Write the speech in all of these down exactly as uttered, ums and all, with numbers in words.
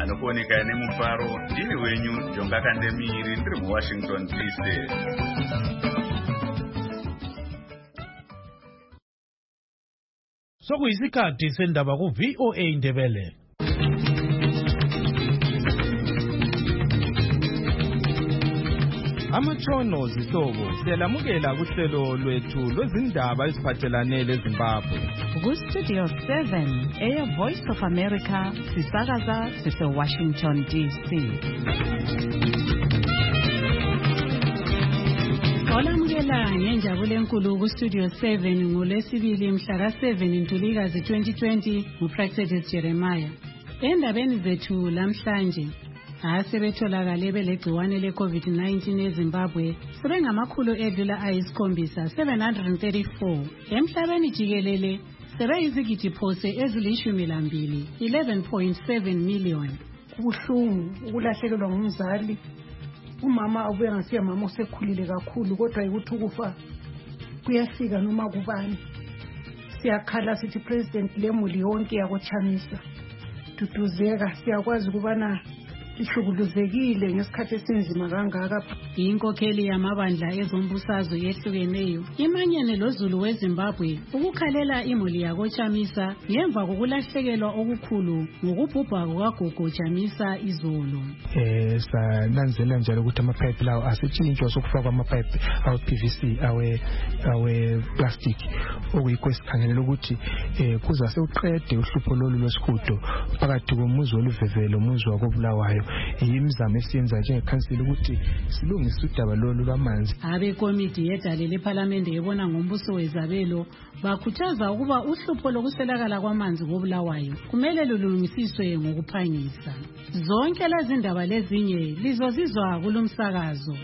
anokuoneka nemufaro. Ndini wenyu Jonga Kandemiri, ndiri muWashington D C. Sokuyisikhathi sendaba ku V O A Ndebele. Amatshono zihlobo siyalamukela kuhlelo lwethu lwezindaba eziphathelane leZimbabwe. Ku Studio seven, Air Voice of America, sisakaza sise Washington D C. Olamukela ngenjabulo enkulu ku Studio seven ngolwesibili mhla ka seven Ntulikazi twenty twenty nguPractice Jeremiah. Endabeni zethu lamhlanje asebetholakale belegciwane le COVID nineteen eZimbabwe sebengamakhulu edlula ayisikhombisa seven hundred thirty-four emhlabeni jikelele sebeyizigidi phose ezilishumi lambili eleven point seven million. Kubuhlungu ukulahlekelwa ngumzali. Umama ubuye ngasiya mama osekhulile kakhulu kodwa ukuthi ukufa kuyafika noma kubani. Siyakhala sithi president lemuli yonke yakoChamisa duduzeka siyakwazi kubana ihlukuluzekile ngesikhathi esinzima kangaka. Inkokheli yamabandla ezombusazwe yehlukeneyo imanyene loZulu weZimbabwe ukukhalela imuli yakoChamisa ngemva kokulahlekelwa okukhulu ngokubhubha kukagogo Chamisa izolo. Eh sananzela njalo ukuthi amapipe lawo asetshintshwa sokufakwa amapipe awe P V C awe awe plastic okuyikho esikhangelela ukuthi eh kuza sewuqede uhlupho lolu lwesihudo phakathi komuzi oluvevelo umuzi wakobulawayo. Imizamo esiyenza njengekhansili ukuthi silungise udaba lolu lwamanzi. Abekomiti yedale leParliament ebona ngombuso wezabelo bakhuthaza ukuba uhlupho lokuswelakala kwamanzi kobulawayo kumele lulungisiswe ngokuphangisa. Zonke lezi ndaba lezinye lizozizwa kulomsakazo.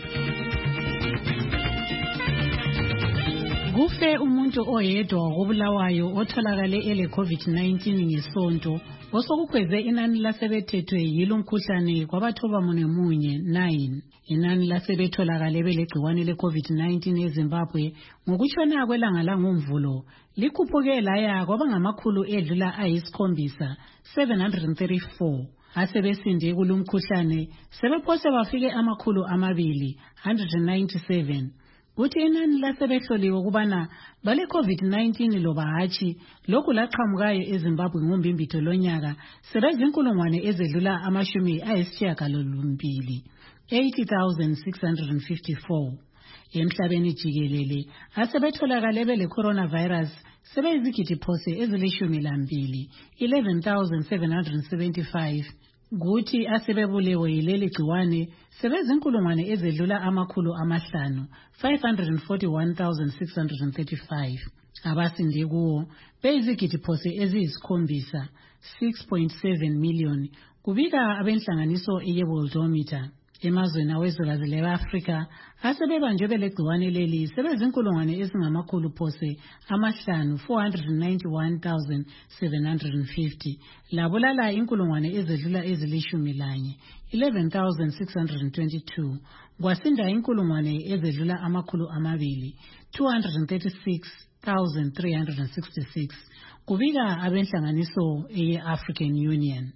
Kufe umuntu oyedwa wobulawayo otholakale ele COVID nineteen ngesonto osokukhweze inani lasebethethwe yilo mkhuhlane kwabathoba munye nine. Inani lasebetholakale belegciwane le COVID nineteen eZimbabwe ngokutshona kwelanga langomvulo likhuphuke laya kwabangamakhulu edlula ayisikhombisa seven hundred thirty-four. Asebesinde kulumkhuhlane sebephose bafike amakhulu amabili one hundred ninety-seven. Kuthi inani lasebehloliwe kubana bale COVID nineteen loba hatshi lokhu laqhamukayo eZimbabwe ngombimbitho lonyaka sebezinkulungwane ezedlula amashumi ayisishiyagalombili eighty thousand six hundred fifty-four. Emhlabeni jikelele asebetholakale bele coronavirus sebeyizigidi phose ezilishumi lambili eleven thousand seven hundred seventy-five. Guthi asebebulewe yileli gciwane sebezinkulungwane ezedlula amakhulu amahlanu five hundred forty-one thousand six hundred thirty-five. Abasinde kuwo beyizigidi phose eziyisikhombisa six point seven million kubika abenhlanganiso yeWorldometer. Emazweni awezwekazi le-Afrika asebebanjwe belegciwane leli sebezinkulungwane ezingamakhulu phose amahlanu four hundred ninety-one thousand seven hundred fifty. Labulala inkulungwane ezedlula ezilishumi lanye eleven thousand six hundred twenty-two. Kwasinda inkulungwane ezedlula amakhulu amabili two hundred thirty-six thousand three hundred sixty-six. Kubika abenhlanganiso ye-African Union.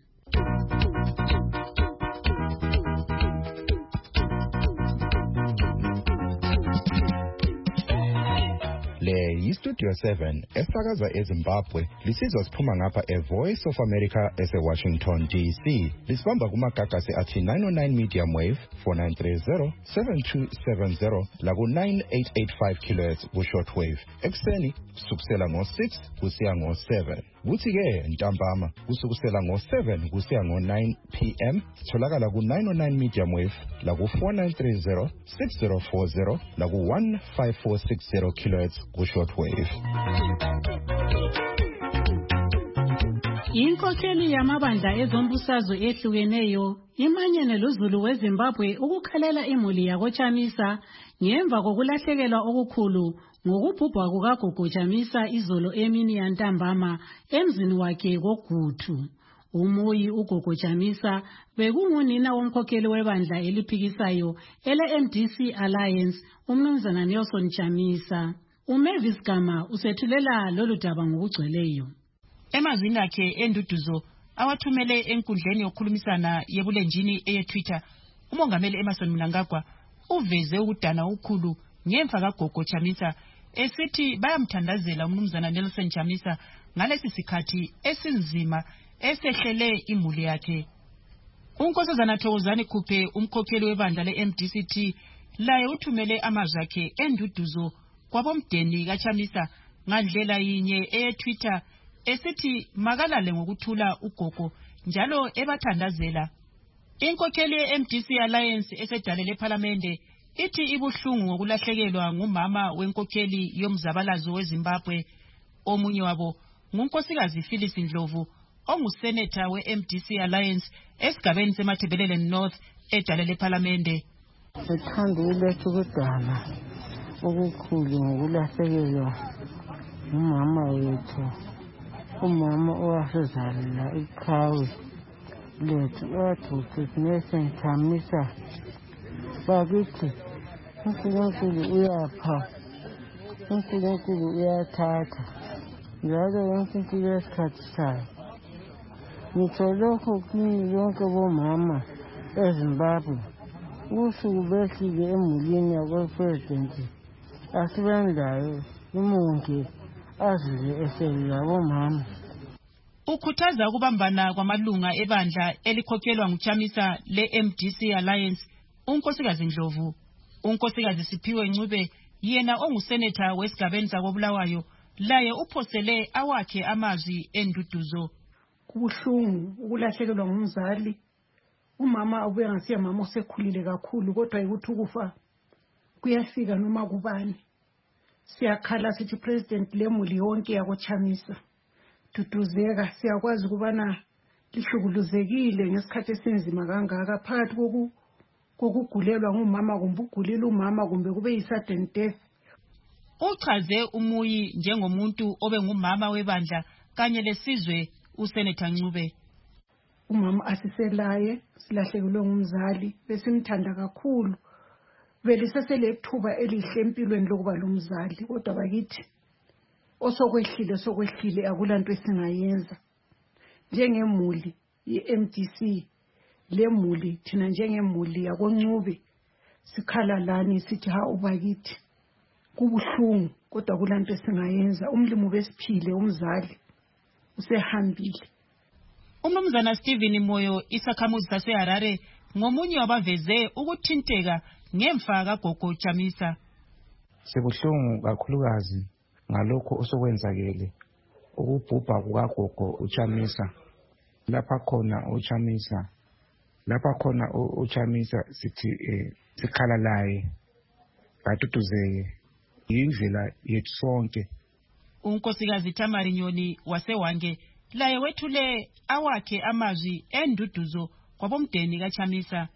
Le yiStudio seven esakaza eZimbabwe lisizwa siphuma ngapha eVoice of America eseWashington D C. Lisibamba kumagagasi athi nine oh nine medium wave four nine three zero seven two seven zero laku nine eight eight five kilohertz ku shortwave. Ekseni sukusela ngo six kusiya ngo seven. Kuthi ke ntambama kusukusela ngo seven kusiya ngo nine p m tholakala ku nine oh nine medium wave laku four nine three zero six zero four zero laku one five four six zero kilohertz ku shortwave. Inkokheli yamabandla ezombusazwe ehlukeneyo imanyene loZulu weZimbabwe ukukhalela imuli yakoChamisa ngemva kokulahlekelwa okukhulu ngokubhubha kukagogo Chamisa izolo emini yantambama emzini wakhe koGuthu. Umuyi ugogo Chamisa bekungunina womkhokheli webandla eliphikisayo ele M D C Alliance umnumzana Nelson Chamisa. Umavis Gama usethulela lolu daba ngokugcweleyo. Emazwini akhe enduduzo awathumele enkundleni yokukhulumisana yebulenjini eye-Twitter, umongameli Emmerson Mnangagwa uveze ukudana ukhulu ngemva kagogo Chamisa esithi bayamthandazela umnumzana Nelson Chamisa ngalesi sikhathi esinzima esehlele imuli yakhe. Unkosazana Thokozani Khuphe, umkhokheli webandla le-M D C T, laye uthumele amazwi akhe enduduzo kwabomdeni kaChamisa ngandlela yinye eye-Twitter esithi makalale ngokuthula ugogo njalo ebathandazela. Inkokheli ye-M D C Alliance esedalele ePhalamende ithi ibuhlungu ngokulahlekelwa ngumama wenkokheli yomzabalazo weZimbabwe. Omunye wabo ngunkosikazi Phyllis Ndlovu, ongusenator we-M D C Alliance esigabeni seMathebelele North edalele ePhalamende. Sithanda ulethu kudala okukhulu ngokulahlekelwa umama wethu, umama owasezalela iqhawe lethu uyaduthi Nelson Chamisa. Bakithi uNkulunkulu uyapha, uNkulunkulu uyathatha, njalo yonke into yesikhathi sayo. Ngitsho lokho kini lonke bomama eZimbabwe, usuku behlile emulini yakwepresidenti asibendayo imonge azile eselela bomama. Ukhuthaza ukubambana kwamalunga ebandla elikhokhelwa nguChamisa le-M D C Alliance unkosikazi Ndlovu. Unkosikazi Siphiwe Ncube, yena ongusenator wesigabeni sakobulawayo, laye uphosele awakhe amazwi enduduzo. Kubuhlungu ukulahlekelwa ngumzali. Umama abuye ngasiya mama osekhulile kakhulu, kodwa ukuthi ukufa kuyafika noma kubani. Siyakhala sithi president lemuli yonke yakoChamisa duduzeka, siyakwazi ukubana lihlukuluzekile ngesikhathi esinzima kangaka phakathi koku kokugulelwa ngumama kumbe ugulile umama kumbe kube yi-sudden death. Uchaze umuyi njengomuntu obe ngumama webandla kanye lesizwe usenator Ncube. Umama asiselaye, silahlekelwe ngumzali, besimthanda kakhulu. Beliseselekthuba elihle empilweni lokuba lomzali, kodwa bakithi osokwehlile sokwehlile akulanto esingayenza. Njengemuli ye-M D C, lemuli thina njengemuli yakoNcube sikhala lani sithi ha ubakithi kubuhlungu, kodwa akulanto esingayenza. Umlimo besiphile umzali usehambile. Umnumzana Stephen Moyo, isakhamuzi saseHarare, ngomunye wabaveze ukuthinteka ngemfa kagogo Chamisa. Sibuhlungu kakhulukazi ngalokho osokwenzakele ukubhubha kukagogo uChamisa. Lapha khona uChamisa, lapha khona uChamisa sithi sikhala laye baduduzeke indlela yethu sonke. Unkosikazi Tamari Nyoni waseWange, laye wethule awakhe amazwi enduduzo kwabomdeni kaChamisa.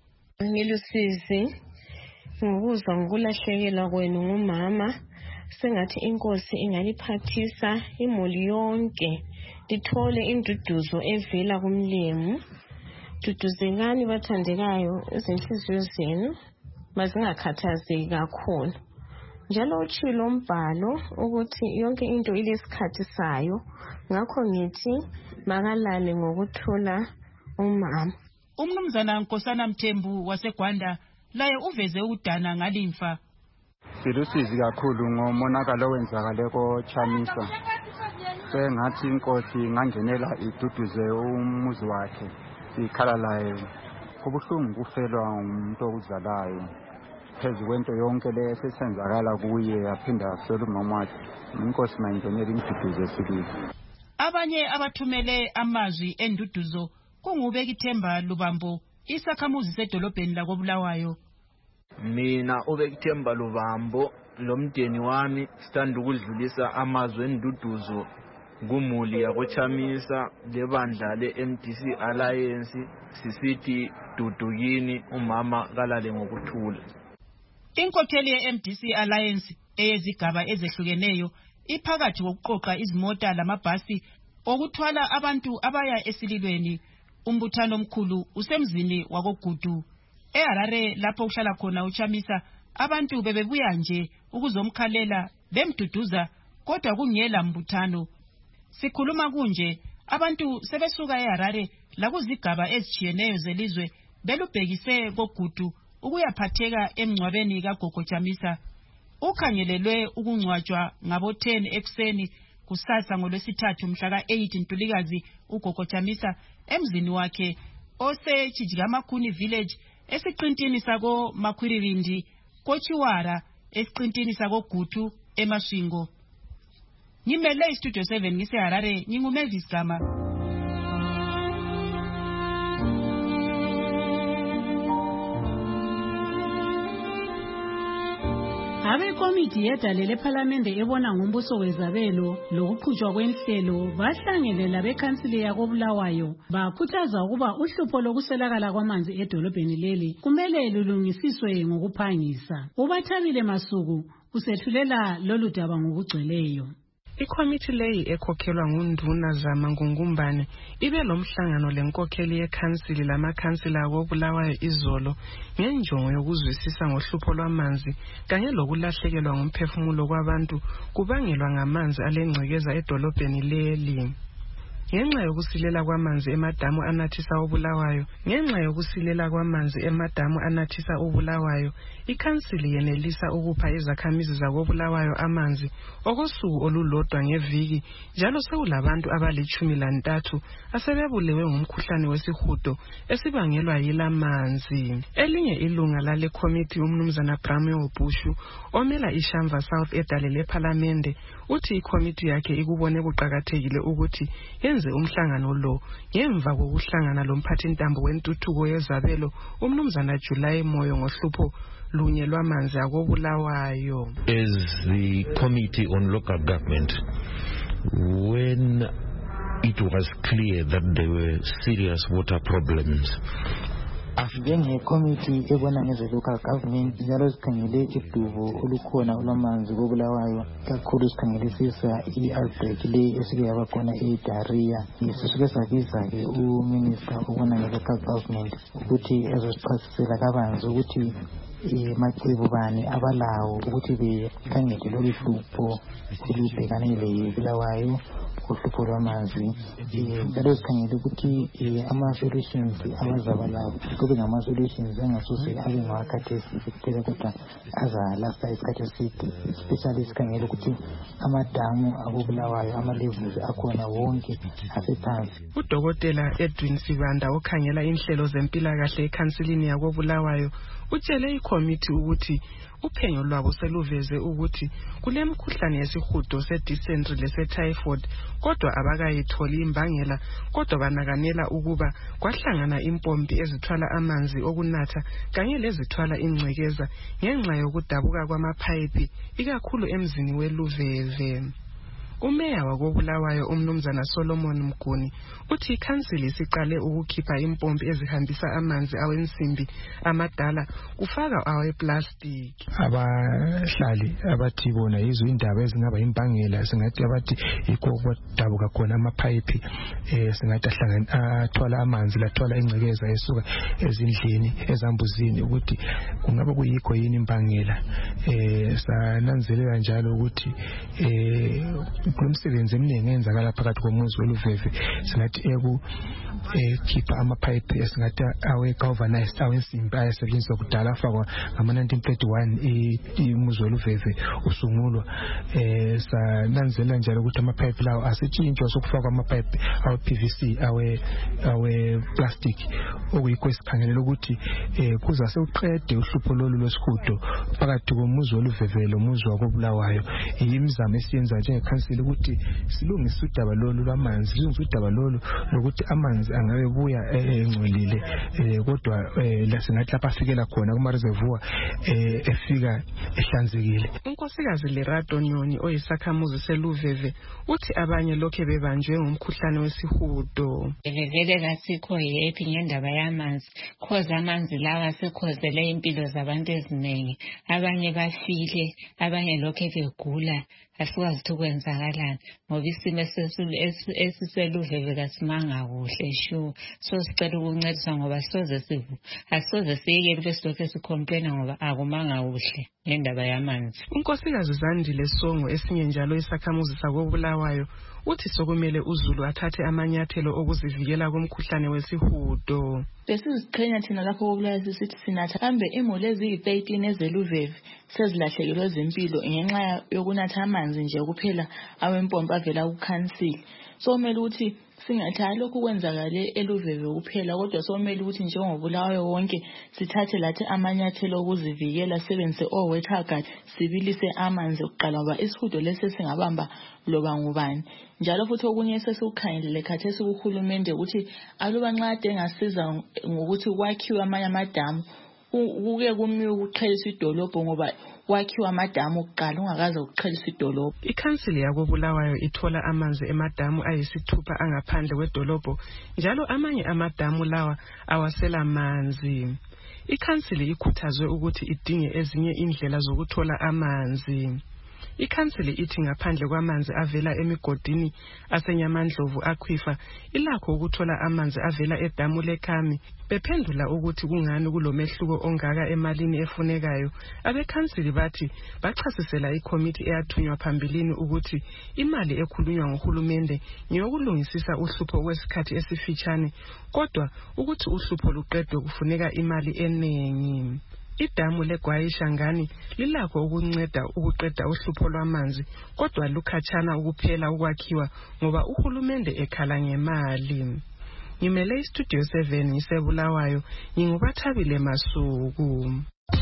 Ngilusizi ngokuzwa ngokulahlekelwa kwenu ngumama. Sengathi inkosi ingaliphathisa imuli yonke lithole induduzo evela kumlemu. Duduzekani bathandekayo, izinhliziyo zenu mazingakhathazeki kakhulu. Njalo utshilo umbhalo ukuthi yonke into ilesikhathi sayo, ngakho ngithi makalale ngokuthula umama. Umnumzana Nkosana Mthembu waseGwanda, laye uveze ukudana ngalimfa. Silusizi kakhulu ngomonakalo owenzakale koChamisa. Sengathi inkosi ingangenela iduduze umuzi wakhe ikhala laye. Kubuhlungu kufelwa umuntu okuzalayo. Phezu kwento yonke le esenzakala kuye aphinda afela umama wakhe. Inkosi mayingenele imduduze sibili. Abanye abathumele amazwi enduduzo kungubekithemba Lubambo, isakhamuzi sedolobheni lakobulawayo. Mina ubekithemba Lubambo lomdeni wami sithanda ukudlulisa amazwi enduduzo kumuli yakoChamisa lebandla le-M D C Alliance sisithi dudukini umama kalale ngokuthula. Inkokheli ye-M D C Alliance eyezigaba ezehlukeneyo iphakathi kokuqoqa izimota lamabhasi okuthwala abantu abaya esililweni. Umbuthano omkhulu usemzini wakoGudu eHarare, lapho kuhlala khona uChamisa. Abantu bebebuya nje ukuzomkhalela bemduduza, kodwa kungela mbuthano. Sikhuluma kunje, abantu sebesuka eHarare lakuzigaba ezitshiyeneyo zelizwe belubhekise kogudu ukuyaphatheka emngcwabeni kaGogo Chamisa. Ukhangelelwe ukungcwatshwa ngabo ten ekuseni kusasa ngolwesithathu mhla ka eight Ntulikazi uGogo Chamisa emzini wakhe oseChijikamakuni village esiqintini sako Makhwiririndi koChiwara esiqintini sako Gutu eMasvingo. Ngimele iStudio seven ngiseHarare nginguMavis Gama. Abekomiti yedale lephalamende ebona ngombuso wezabelo lokuqhutshwa kwenhlelo bahlangene labekhansili yakoBulawayo bakhuthaza ukuba uhlupho lokuswelakala kwamanzi edolobheni leli kumele lulungisiswe ngokuphangisa. Ubathabile Masuku usethulela lolu daba ngokugcweleyo. Ikomiti leyi ekhokhelwa ngunduna Zama Ngungumbane ibe lomhlangano lenkokheli yekhansili lamakhansila koBulawayo izolo ngenjongo yokuzwisisa ngohlupho lwamanzi kanye lokulahlekelwa ngumphefumulo kwabantu kubangelwa ngamanzi alengcekeza edolobheni leli. Ngenxa yokusilela kwamanzi emadamu anathisa uBulawayo, ngenxa yokusilela kwamanzi emadamu anathisa uBulawayo, ikhansili yenelisa ukupha izakhamizi zakoBulawayo amanzi okosuku olulodwa ngeviki, njalo sekulabantu abalitshumi lantathu asebebulewe ngumkhuhlane wesihudo esibangelwa yilamanzi. Elinye ilunga lale komiti umnumzana Bramwe Obushu omela iShamva South edale lephalamende uthi ikomiti yakhe ikubone kuqakathekile ukuthi yenze umhlangano lo ngemva kokuhlangana lomphathintambo wentuthuko yezabelo umnumzana July Moyo ngohlupho lunye lwamanzi akoBulawayo. As the Committee on Local Government, when it was clear that there were serious water problems, njengecommittee ebona ngeze local government njalo sikhangele idubo olukhona olwamanzi koBulawayo, kakhulu sikhangelisisa i-outbreak le esike yaba khona eDaria. Sisuke sabiza-ke uminister obona nge-local government ukuthi ezosichasisela kabanzi ukuthi macebo bani abalawo ukuthi bekhangele lolu hlupho olubhekane leBulawayo uhlupho lwamanzi. Njalo sikhangele ukuthi ama-solutions abazaba lawo kube ngama-solutions angasose abe ngawakhathesi kuphela kodwa azalasta isikhathi eside, especially sikhangele ukuthi amadamu akoBulawayo ama-levels akhona wonke asephansi. Udokotela Edwin Sibanda okhangela inhlelo zempilakahle ekhansilini yakoBulawayo utshele ikomiti ukuthi uphenyo lwabo seluveze ukuthi kulemkhuhlane yesihudo se-dysentery lese-typhoid kodwa abakayitholi imbangela, kodwa banakanela ukuba kwahlangana impompi ezithwala amanzi okunatha kanye lezithwala ingcekeza ngenxa yokudabuka kwamaphayiphi ikakhulu emzini weLuveve. Umeya wakoBulawayo umnumzana Solomon Mguni uthi ikhansili siqale ukukhipha impompi ezihambisa amanzi awensimbi amadala kufaka aweplastic. Abahlali abathi bona yizo indaba ezingaba impangela, singathi abathi yikho kwadabuka khona amaphayiphi eh singathi ahlangana athwala amanzi lathwala ingcekeza esuka ezindlini ezambuzini ukuthi kungaba kuyikho yini impangela. Eh sananzelela njalo ukuthi eh kumsebenzi eminingi enzakala phakathi komuzi weLuveve, singathi eku ekhipha amaphayiphi esingathi awe galvanized awensimbi ayesetshenziswa kudala afakwa ngama nineteen thirty-one umuzi weLuveve usungulwa. Eh sananzelela njalo ukuthi amaphayiphi lawo asetshenziswa sokufakwa amaphayiphi awe P V C awe awe plastic okuyikho esikhangelela ukuthi eh kuza sewuqede uhlupho lolu lwesihudo phakathi komuzi weLuveve lomuzi wakoBulawayo. Imizamo esiyenza njengekhansili ukuthi silungise udaba lolu lwamanzi, silungise udaba lolu lokuthi amanzi angabe buya engcolile kodwa la singathi lapha afikela khona kuma reservoir efika ehlanzekile. Unkosikazi Lerato Nyoni oyisakhamuzi seLuveve uthi abanye lokho bebanjwe ngumkhuhlane wesihudo. Vele kasikho happy ngendaba yamanzi, khoza amanzi lawa sekhozele impilo zabantu eziningi, abanye bafile, abanye lokho begula asikwazi ukuthi kwenzakalani ngoba isimo esiseluveve kasimanga kuhle sure. So sicela ukuncediswa ngoba soze sivu asoze siyekele besilokhu sikomplaina ngoba akumanga kuhle ngendaba yamanzi. Unkosikazi Zandile Songo esinye njalo isakhamuzi sakoBulawayo uthi sokumele uZulu athathe amanyathelo okuzivikela kumkhuhlane wesihudo. Besiziqhenya thina lapho koBulawayo sisithi sinatha kambe imuli eziyi-thirteen ezeluveve sezilahlekelwe zempilo ngenxa yokunatha amanzi nje kuphela awempompi avela kukhansili. So kumele ukuthi singathi lokhu kwenzakale eluveve kuphela kodwa somele ukuthi njengobulawayo wonke sithathe lathi amanyathelo okuzivikela sebenzise owater guard sibilise amanzi okuqala ngoba isihudo lesi singabamba loba ngubani. Njalo futhi okunye sesikukhangelele khathesi kuhulumende ukuthi aluba nxa ade ngasiza ngokuthi kwakhiwe amanye amadamu kuke kumiwe ukuqhelisa idolobho ngoba kwakhiwa amadamu okuqala ungakaze ukuqhelisa idolobho. Ikhansili yakoBulawayo ithola amanzi emadamu ayisithupha angaphandle kwedolobho njalo amanye amadamu lawa awasela amanzi. Ikhansili ikhuthazwe ukuthi idinge ezinye indlela zokuthola amanzi. Ikhansili ithi ngaphandle kwamanzi avela emigodini asenyamandlovu akhwifa ilakho ukuthola amanzi avela edamu leKhami. Bephendula ukuthi kungani kulomehluko ongaka emalini efunekayo, abekhansili bathi bachasisela ikomiti eyathunywa phambilini ukuthi imali ekhulunywa ngohulumende ngeyokulungisisa uhlupho kwesikhathi esifitshane kodwa ukuthi uhlupho luqedwe kufuneka imali eningi. Idamu leGwayishangani lilakho ukunceda ukuqeda uhlupho lwamanzi kodwa lukhatshana ukuphela ukwakhiwa ngoba uhulumende ekhala ngemali. Ngimele iStudio seven ngiseBulawayo nginguBathabile Masuku.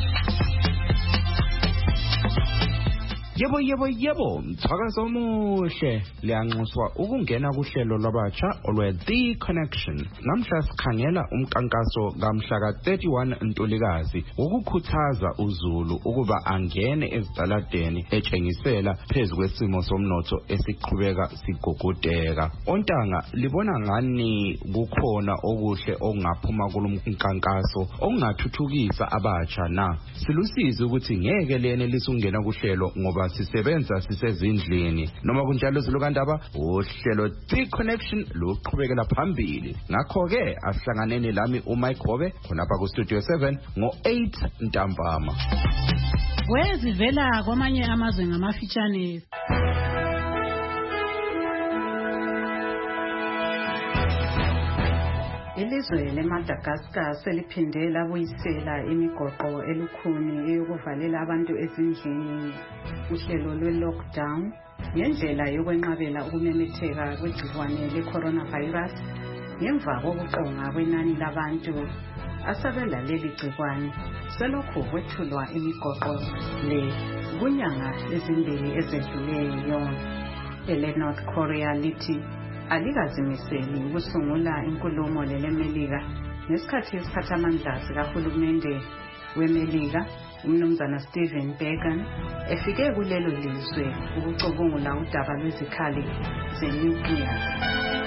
Yebo yebo yebo mthakazo omuhle liyanxuswa ukungena kuhlelo lwabatsha olwe The Connection. Namhla sikhangela umkankaso kamhla ka thirty-one Ntulikazi ukukhuthaza uZulu ukuba angene ezitaladeni etshengisela phezulu kwesimo somnotho esiqhubeka sigugudeka. Ontanga libona ngani kukhona okuhle okungaphuma kulomkankaso okungathuthukisa abatsha na? Silusizi ukuthi ngeke lene lisungena kuhlelo ngoba sisebenza sisezindlini noma kunjalo zilokandaba uhlelo The Connection luqhubekela phambili. Ngakho ke asihlanganeni lami uMike Hobe khonapha ku Studio seven ngo eight ntambama. Wezivela kwamanye amazwe ngamafitshane. Ilizwe leMadagascar seliphinde labuyisela imigoqo elukhuni eyokuvalela abantu ezindlini uhlelo lwe-lockdown ngendlela yokwenqabela ukumemetheka kwegciwane le-coronavirus ngemva kokuqonga kwenani labantu asabela leli gciwane selokhu kwethulwa imigoqo le kunyanga ezimbili ezedluleyo. ele-North Korea lithi alikazimiseli ukusungula inkulumo leleMelika ngesikhathi isiphathamandla sikahulumende weMelika umnumzana Stephen Bannon efike kulelo lizwe ukucubungula udaba lwezikhali zenuclear.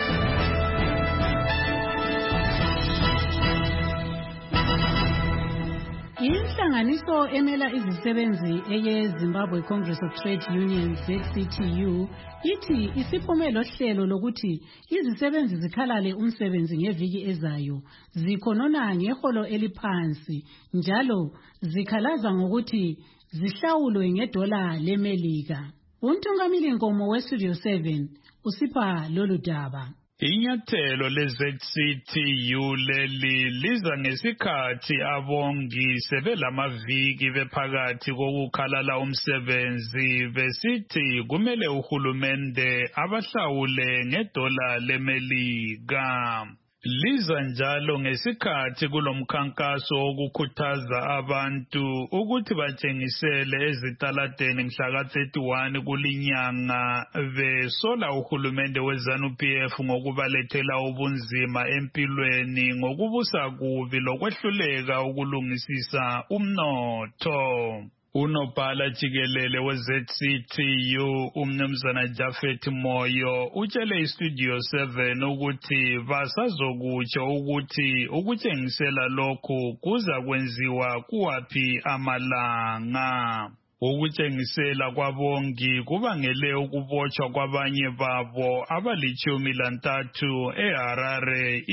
Inhlanganiso emela izisebenzi eye-Zimbabwe Congress of Trade Unions Z C T U ithi isiphumelo hlelo lokuthi izisebenzi zikhalale umsebenzi ngeviki ezayo zikhonona ngeholo eliphansi njalo zikhalaza ngokuthi zihlawulwe ngedola leMelika. Untungamili Nkomo weStudio seven usipha lolu daba. Inyathelo le-Z C T U leli liza ngesikhathi abongi sebelamaviki bephakathi kokukhalala umsebenzi besithi kumele uhulumende abahlawule ngedola leMelika. Liza njalo ngesikhathi kulomkhankaso wokukhuthaza abantu ukuthi batshengisele ezitaladeni mhla ka thirty-one kulinyanga besola uhulumende we-ZANU P F ngokubalethela ubunzima empilweni ngokubusa kubi lokwehluleka ukulungisisa umnotho. Unobhala jikelele we-Z C T U umnumzana Jafet Moyo utshele iStudio seven ukuthi basazokutsho ukuthi ukutshengisela lokhu kuza kwenziwa kuwaphi amalanga. Ukutshengisela kwabongi kubangele ukubotshwa kwabanye babo abalichumi lantathu eHarare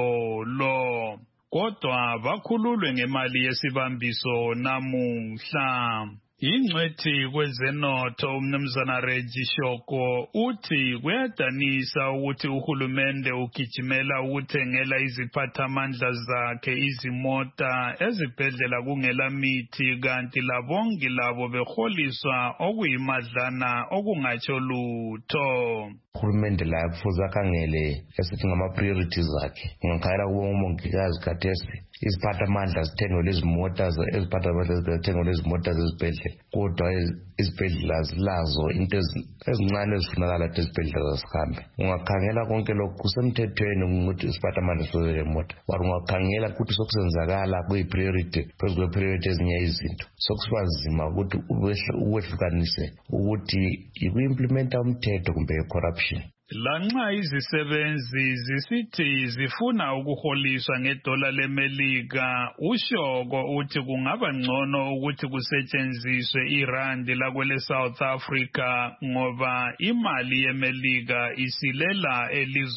izolo. Kodwa bakhululwe ngemali yesibambiso namuhla. Ingcwethi kwezenotho umnumzana Reggie Shoko uthi kuyadanisa ukuthi uhulumende ugijimela ukuthengela iziphathamandla zakhe izimota ezibhedlela kungela mithi kanti labongi labo beholiswa okuyimadlana okungatsho lutho. Uhulumende la kufuze akhangele esithi ngama-priorities akhe. Ngingakhayela kubo umongikazi khathesi iziphathamandla zithengelwe izimota eziphathamandla zithengelwe izimota zezibhedlela kodwa izibhedlela zilazo into ezincane ezifunakala ukuthi izibhedlela zisihambe. Ungakhangela konke lokhu kusemthethweni ukuthi isiphathamandla sibe imoto. Wathi ungakhangela ukuthi sokusenzakala kuyi-priority phezu kwe-priority ezinye izinto. Sokusiba nzima ukuthi uwehlukanise ukuthi iku-implementa umthetho kumbe corruption. Lanxa izisebenzi zisithi zifuna ukuholiswa ngedola leMelika, uShoko uthi kungaba ngcono ukuthi kusetshenziswe irandi lakwele South Africa ngoba imali yeMelika isilela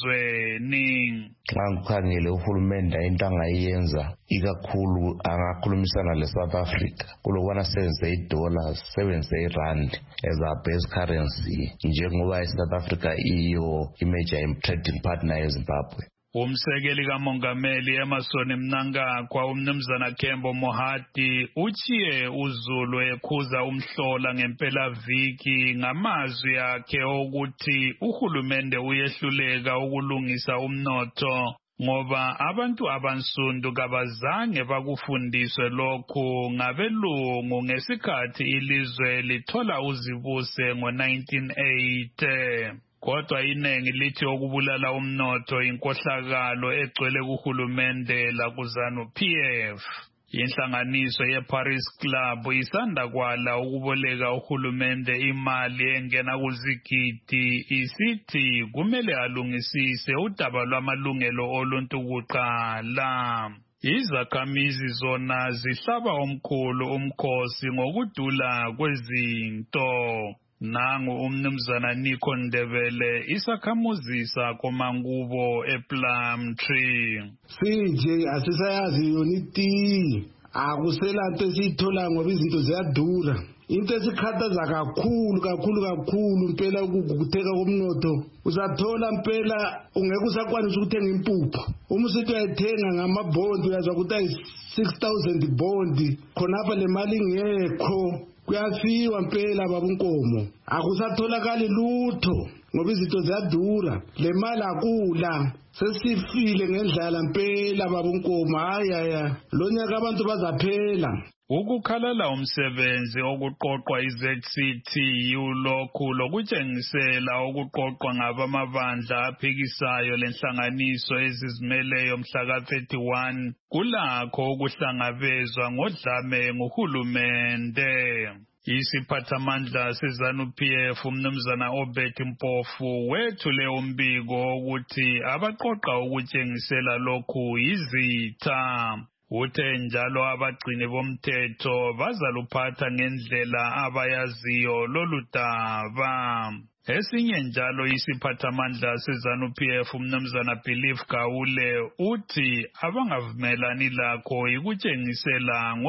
elizweni. Xa ngikhangele uhulumende into angayenza ikakhulu angakhulumisana le-South Africa kulokwana sebenzise i-dollars sebenzise irandi as a base currency njengoba i-South Africa iyo i-major trading partner eZimbabwe. Umsekeli kamongameli Emmerson Mnangagwa umnumzana Kembo Mohati uchiye uZulu ekhuza umhlola ngempela viki ngamazwi akhe ukuthi uhulumende uyehluleka ukulungisa umnotho ngoba abantu abansundu kabazange bakufundiswe lokhu ngabelungu ngesikhathi ilizwe lithola uzibuse ngo nineteen eighty. Kodwa inengi lithi okubulala umnotho inkohlakalo egcwele kuhulumende lakuzanu P F. Inhlanganiso yeParis Club isanda kwala ukuboleka uhulumende imali engena kuzigidi isithi kumele alungisise udaba lwamalungelo oluntu kuqala. Izakhamizi zona zihlaba omkhulu umkhosi ngokudula kwezinto. Nangu umnumzana Nico Ndebele isakhamuzisa komangubo ePlumtree. Sinje asisayazi yoniti akusela nto esithola ngoba izinto ziyadura. Into esikhathaza kakhulu kakhulu kakhulu impela ukutheka komnotho. Uzathola impela ungeke usakwanisa ukuthenga impuphu. Uma usithi uyayithenga ngamabhondi uyazwa ukuthi ayi six thousand bondi khonapha le mali ngekho. Kuyafiwa impela babunkomo akusatholakali lutho ngoba izinto ziyadura le mali akula sesifile ngendlala impela babunkomo hayi hayi lo nyaka abantu bazaphela. Ukukhalala umsebenzi okuqoqwa iZ C T U lokhu lokutshengisela okuqoqwa ngabamabandla aphikisayo lenhlanganiso ezizimeleyo mhla ka thirty-one kulakho ukuhlangabezwa ngodlame nguhulumende. Isiphathamandla seZanu P F umnumzana Obert Mpofu wethule umbiko ukuthi abaqoqa ukutshengisela lokhu izitha. Uthe njalo abagcini bomthetho bazaluphatha ngendlela abayaziyo lolu daba. Esinye njalo isiphathamandla seZanu P F umnumzana Belief Gawule uthi abangavumelani lakho ikutshengisela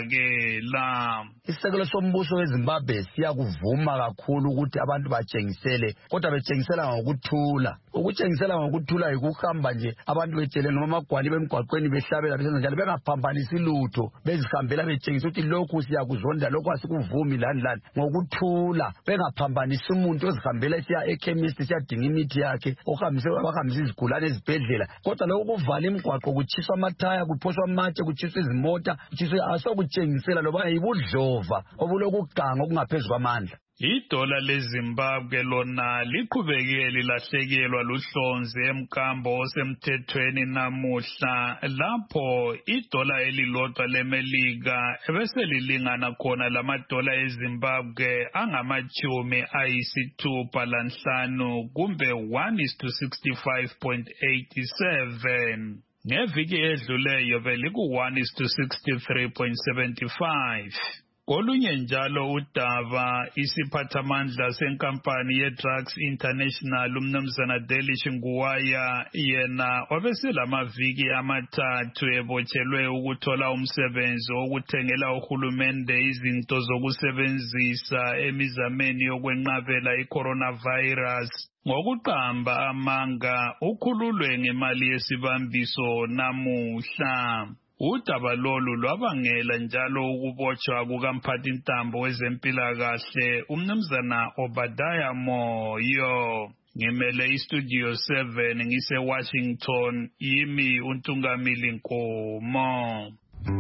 ngodlakela. Isekelo sombuso weZimbabwe siyakuvuma kakhulu ukuthi abantu batshengisele kodwa betshengisela ngokuthula. Ukutshengisela ngokuthula yikuhamba nje abantu betshele noma amagwali bemgwaqweni behlabela besenza njalo bengaphambanisi lutho bezihambela betshengisa ukuthi lokhu siyakuzonda lokhu asikuvumi lani lani ngokuthula bengaphambanisi umuntu ozihambela siya ekhemist siyadinga imithi yakhe ohambise abahambisa izigulane ezibhedlela kodwa lokho kuvala imigwaqo kuchiswa amathaya kuphoshwa amatshe kuchiswa izimota kuchiswa asokutshengisela loba yibudlova obulokuganga okungaphezulu kwamandla. Idola leZimbabwe lona liqhubeke lilahlekelwa luhlonzi emkambo osemthethweni namuhla lapho idola elilodwa leMelika ebeselilingana khona lamadola eZimbabwe angamachumi ayisithupha lanhlanu kumbe one is to sixty-five point eight seven. Ngeviki edluleyo beliku one is to sixty-three point seven five. Kolunye njalo udaba isiphathamandla senkampani ye-Drugs International umnumzana Delish Nguwaya yena obeselamaviki amathathu ebotshelwe ukuthola umsebenzi wokuthengela uhulumende izinto zokusebenzisa emizameni yokwenqabela i-coronavirus. Ngokuqamba amanga ukhululwe ngemali yesibambiso namuhla. Udaba lolu lwabangela njalo ukubotshwa kukamphathintambo wezempilakahle umnumzana Obadiah Moyo. Ngimele iStudio seven ngise Washington, yimi uNtungamili Nkomo.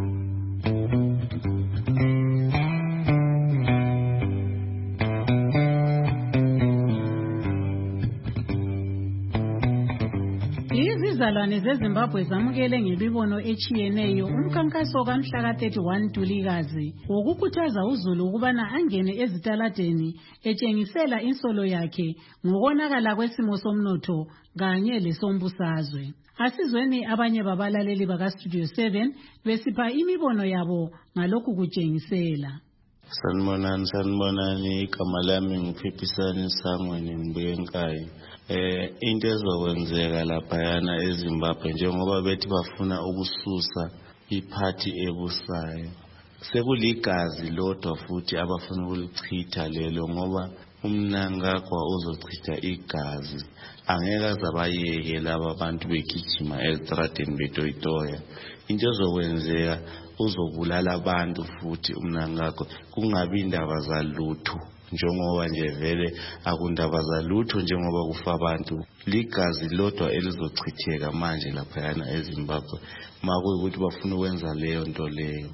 Izizalwane zeZimbabwe zamukele ngemibono echiyeneyo umkhankaso kamhla ka-thirty-one Ntulikazi wokukhuthaza uzulu ukubana angene ezitaladeni etshengisela insolo yakhe ngokonakala kwesimo somnotho kanye lesombusazwe. Asizweni abanye babalaleli bakaStudio seven besipha imibono yabo ngalokhu kutshengisela. Sanibonani sanibonani igama lami ngiphipisani Sangweni Mbuyenkayi. Eh into ezokwenzeka laphayana eZimbabwe njengoba bethi bafuna ukususa iphathi ebusayo, sekuligazi lodwa futhi abafuna ukulichitha lelo, ngoba umnangagwa uzochitha igazi. Angeke azabayeke laba abantu begijima ezitradeni betoyitoya. Into ezokwenzeka uzobulala abantu futhi umnangagwa, kungabi indaba zalutho njengoba nje vele akundaba zalutho njengoba kufa abantu. Ligazi lodwa elizochitheka manje laphayana eZimbabwe makuyikuthi bafuna ukwenza leyo nto leyo.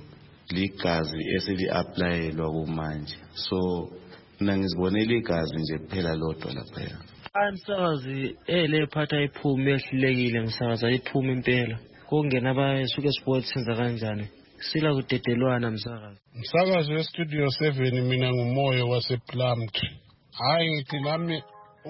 Ligazi eseli-aplayelwa kumanje, so mina ngizibonela igazi nje kuphela lodwa laphayana. Umsakazi ele phatha iphume ehlulekile, msakaza iphume impela. Kungena abayisuke sport senza kanjani? Sila kudedelwana msakazi. Msakazi weStudio seven mina ngumoyo wasePlumtree. Hayi ngithi nami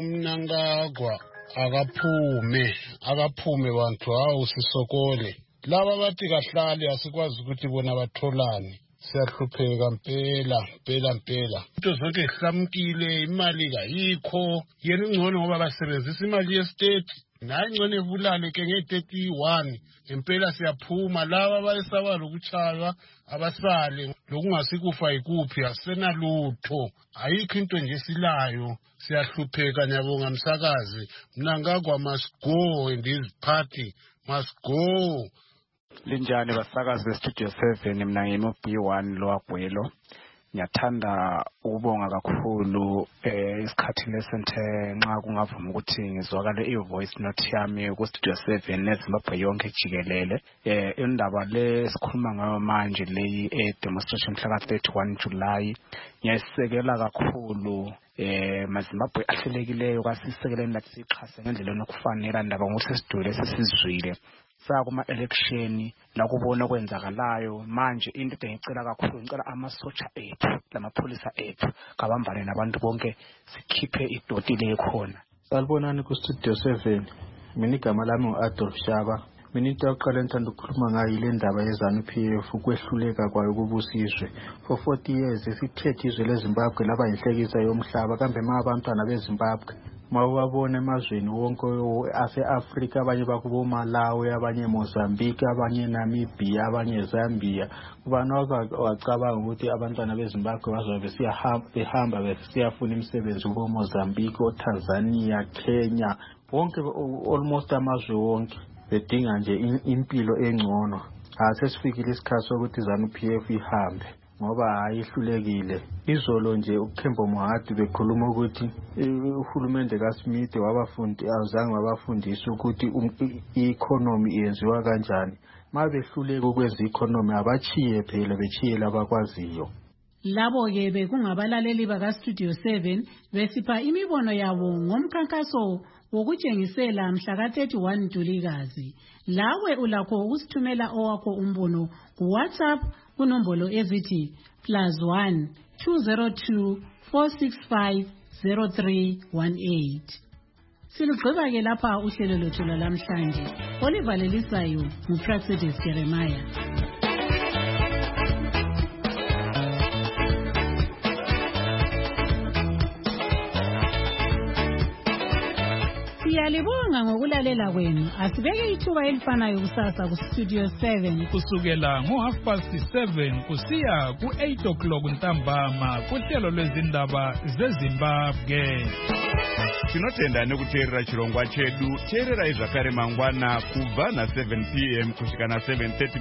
umnangagwa akaphume, akaphume bantu hawu sisokole. Laba bathi kahlali asikwazi ukuthi bona batholani. Siyahlupheka mpela mpela mpela. Into zonke ihlamkile, imali kayikho. Yena ungcono ngoba basebenzisa imali yestate. Nayi ngcono evulale ke nge-thirty-one. Impela siyaphuma laba bayesabala ukuchaywa abasale lokungasikufa ikuphi asenalutho. Ayikho into nje silayo. Siyahlupheka nyabonga msakazi. Mnangagwa must go and his party must go. Linjani basakazi beStudio seven, mina ngimo B one loagwelo. Ngiyathanda ukubonga kakhulu eh isikhathi lesenthe nxa kungavuma ukuthi ngizwakale ivoice note yami kuStudio seven neZimbabwe yonke jikelele. Eh indaba le sikhuluma ngayo manje leyi e demonstration mhla ka thirty-one July ngiyayisekela kakhulu. Eh maZimbabwe ahlelekileyo kasisekeleni lathi siqhase ngendlela enokufanele ndaba ngokuthi sidule sesizwile sakuma election la kubona kwenzakalayo manje. Into engicela kakhulu ngicela amasotsha ethu lamapholisa ethu kabambane nabantu bonke sikhiphe idoti le khona. Salibonani kuStudio seven, mina igama lami uAdolf Shaba. Mina into yokuqala engithanda ukukhuluma ngayo ile ndaba yeZANU-P F ukwehluleka kwayo kubusizwe. For forty years sithethe izwe leZimbabwe laba inhlekisa yomhlaba, kambe ma abantwana beZimbabwe mawabona emazweni wonke ase-Afrika, abanye bakubo Malawi, abanye Mozambique, abanye Namibia, abanye Zambia, ubani wacabanga ukuthi abantwana beZimbabwe bazobe behamba besiyafuna imisebenzi kubo Mozambique, oTanzania, Kenya, wonke almost amazwe wonke bedinga nje impilo engcono. Asesifikile isikhathi sokuthi iZANU-P F ihambe ngoba ayihlulekile. Izolo nje uKhembo Mohadi bekhuluma ukuthi uhulumende kaSmith wabafundi azange wabafundisa ukuthi i-economy yenziwa kanjani. Mabehluleka ukwenza i-economy abachiye phela bechiye labakwaziyo. Labo-ke bekungabalaleli bakaStudio seven besipha imibono yabo ngomkhankaso wokutshengisela mhla ka thirty-one Ntulikazi. Lawe ulakho ukusithumela owakho umbono kuWhatsApp kunombolo ezithi plus one two zero two four six five zero three one eight. Silugqiba ke lapha uhlelo lwethu lamhlanje. Olivalelisayo nguPraxedis Jeremiah. Siyalibonga ngokulalela kwenu. Asibeke ithuba elifanayo kusasa ku Studio seven. Kusukela ngo half past seven kusiya ku eight o'clock ntambama kuhlelo lwezindaba zeZimbabwe. Tinotenda nekuteerera chirongwa chedu. Teerera izvakare mangwana kubva na seven p m kusvika na seven thirty